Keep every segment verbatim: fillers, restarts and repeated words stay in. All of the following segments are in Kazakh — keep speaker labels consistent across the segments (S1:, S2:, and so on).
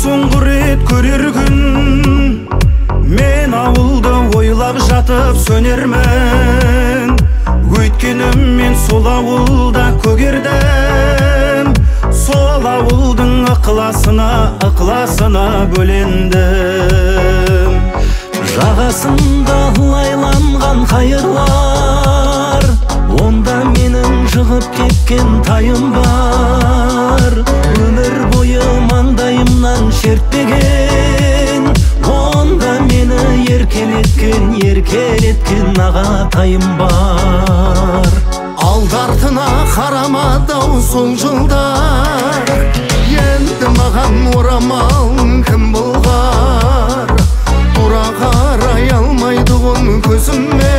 S1: соңғы рет көрер күн мен ауылды ойлап жатып сөнермін. Өйткені мен сол ауылда көгердім, сол ауылдың ықыласына ықыласына бөлендім. Жағасында лайланған қайырлар, онда менің жығып кеткен тайым бар. Өмір бойы маңдайымнан шертпеген, онда мені еркелеткен, еркелеткен ағатайым бар. Алды-артына қарамады-ау сол жылдар, енді маған орамал кім болғар? Тура қарай алмайды ғын көзіме,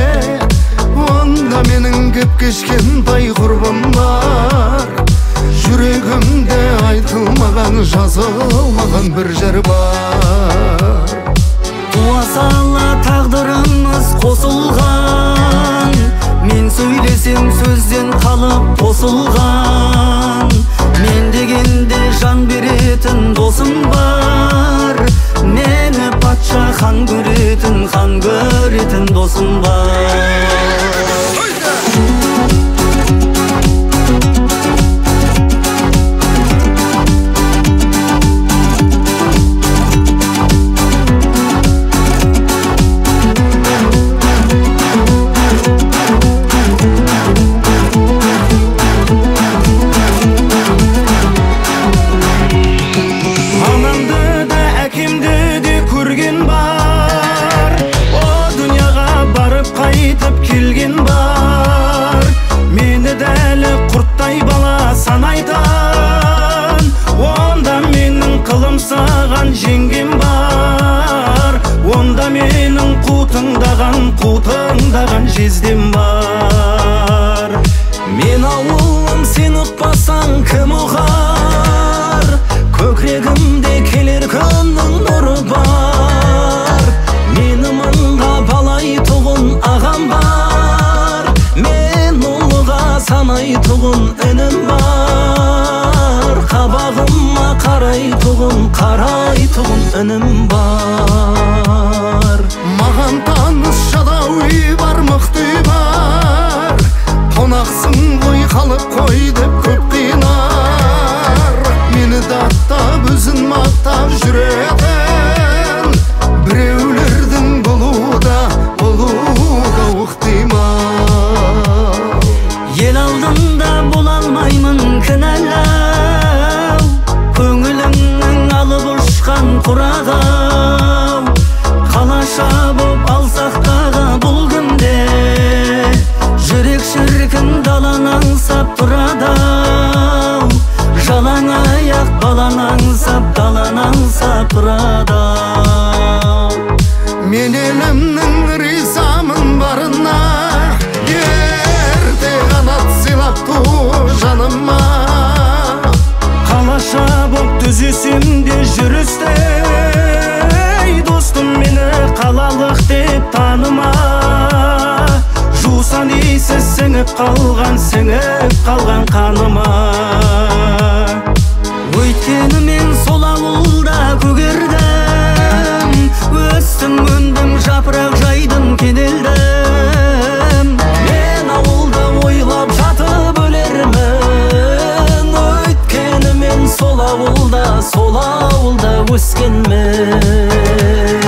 S1: онда менің кеп кешкен бай құрбымдар. Жүрегімде айтылмаған, жазылмаған бір жыр бар. Туа сала тағдырымыз қосылған, мен сөйлесем сөзден қалып тосылған. Мен дегенде жан беретін досым бар, мені патша хан көретін, хан көретін досым бар. Мені дәлі құрттай бала санайтан, онда менің қылым саған жеңгем бар. Онда менің қутыңдаған, қутыңдаған жездем бар. Мен ауылым, сен ұқпасаң кім ұғар? Көкірегімде келер күннің нұры бар. Мені мыңға балай тұғын ағам бар, мен ұлыға санай тұғын інім бар. Қабағыма қарай тұғын, қарай тұғын інім бар. Маған таныс жадауи бар, мықты бар, қонақсың ғой қалып қой деп көп қинар. Мені даттап өзін мақтап жүретін, біреулердің болуда, болуда ұқтимал. Ел алдында бола алмаймын кінәлау, көңіліңнің алып ұшқан құрағау. Қалаша боп алсақ дағы бұл күнде, жүрек шіркін далан аңсап тұрадау. Жалаң аяқ балан аңсап, далан аңсап тұрадау. Мен елімнің ризамын барына, ерте қанат сыйлап ту жаныма. Қалаша боп түзесем де жүрістей, достым мені қалалық деп таныма. Жусан иісі сіңіп қалған, сіңіп қалған қаныма. Өйткені мен сол ауылда көгердім, өстім, өндім, жапырақ жайдым, кенелдім. Мен ауылды ойлап жатып өлермін, өйткені мен сол ауылда, сол ауылда өскенмін.